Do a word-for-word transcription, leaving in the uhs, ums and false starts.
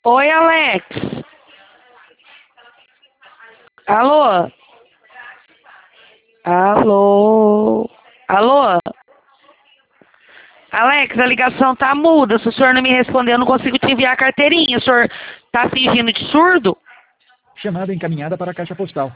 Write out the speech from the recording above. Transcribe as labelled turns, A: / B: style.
A: Oi, Alex. Alô? Alô? Alô? Alex, a ligação tá muda. Se o senhor não me responder, eu não consigo te enviar a carteirinha. O senhor tá fingindo de surdo?
B: Chamada encaminhada para a caixa postal.